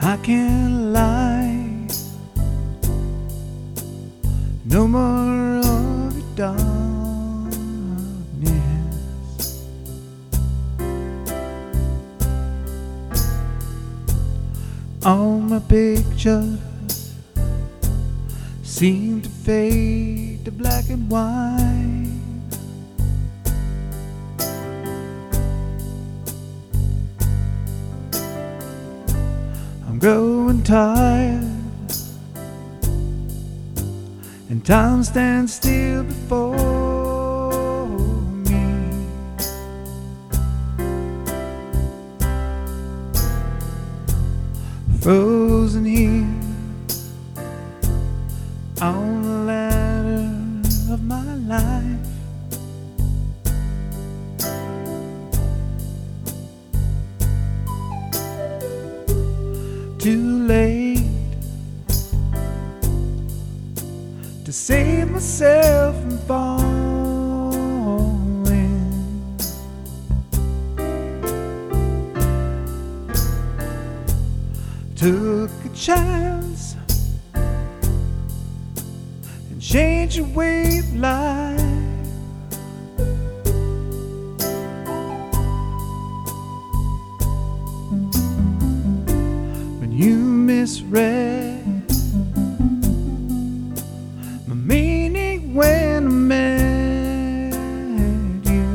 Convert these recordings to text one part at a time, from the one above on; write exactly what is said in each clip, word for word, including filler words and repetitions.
I can't lie, no more of your darkness. All my pictures seem to fade to black and white. I'm growing tired, and time stands still before me. Frozen here on the ladder of my life. Too late to save myself from falling. Took a chance and changed the way of life. You misread my meaning when I met you.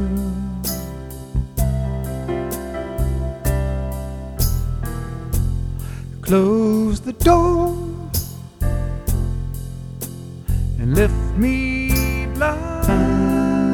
Closed the door and left me blind.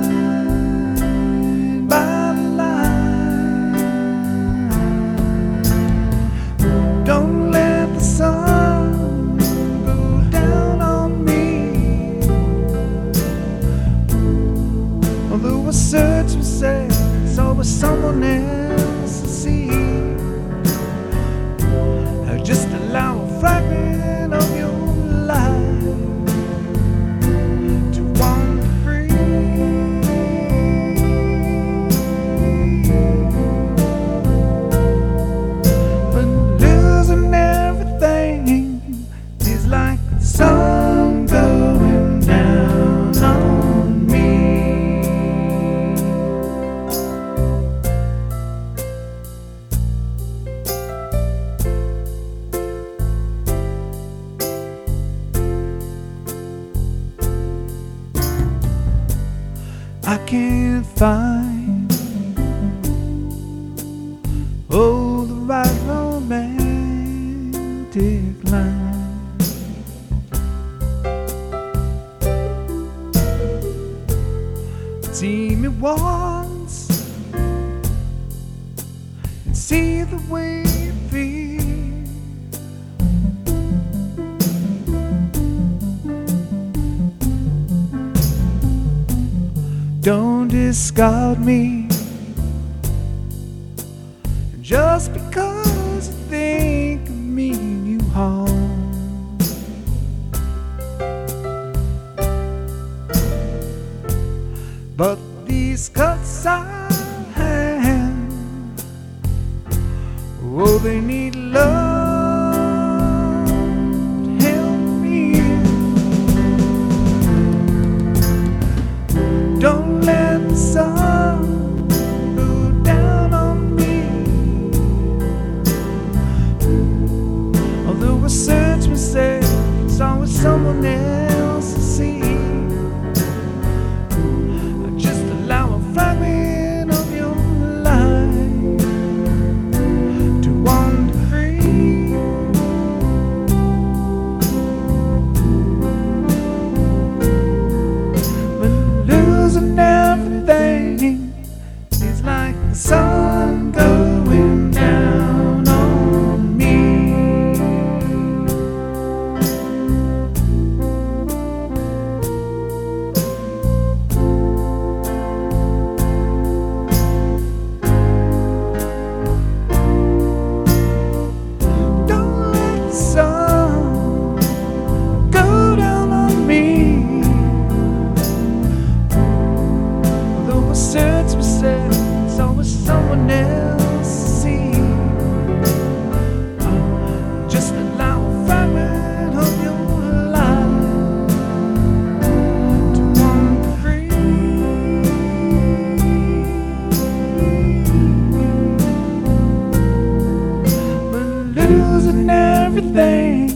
Although I search for sex, it's always someone else to see. I just allow a fragment of your life to wander free. But losing everything is like the sun going down on me. I can't find oh the right romantic line. See me once and see the way you feel. Don't discard me just because you think of me and you harm. But these cuts I have, oh, they need love. Don't let the sun go down on me. Although I search myself, it's always someone else to see. I just allow a fragment of your life to wander free. losing everything.